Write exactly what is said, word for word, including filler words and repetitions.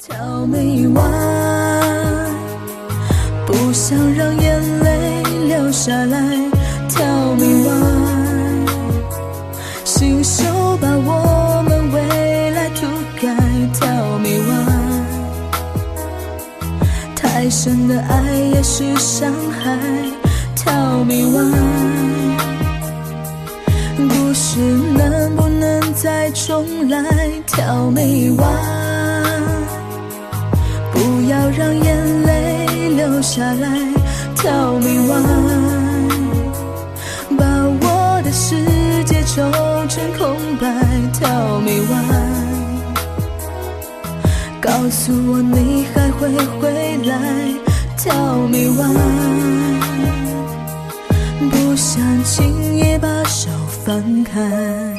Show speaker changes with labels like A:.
A: Tell me why， 不想让眼泪流下来。Tell me why， 亲手把我们未来涂改。Tell me why， 太深的爱也是伤害。Tell me why， 故事能不能再重来。Tell me why，不要让眼泪流下来。Tell me why， 把我的世界抽成空白。Tell me why， 告诉我你还会回来。Tell me why， 不想轻易把手放开。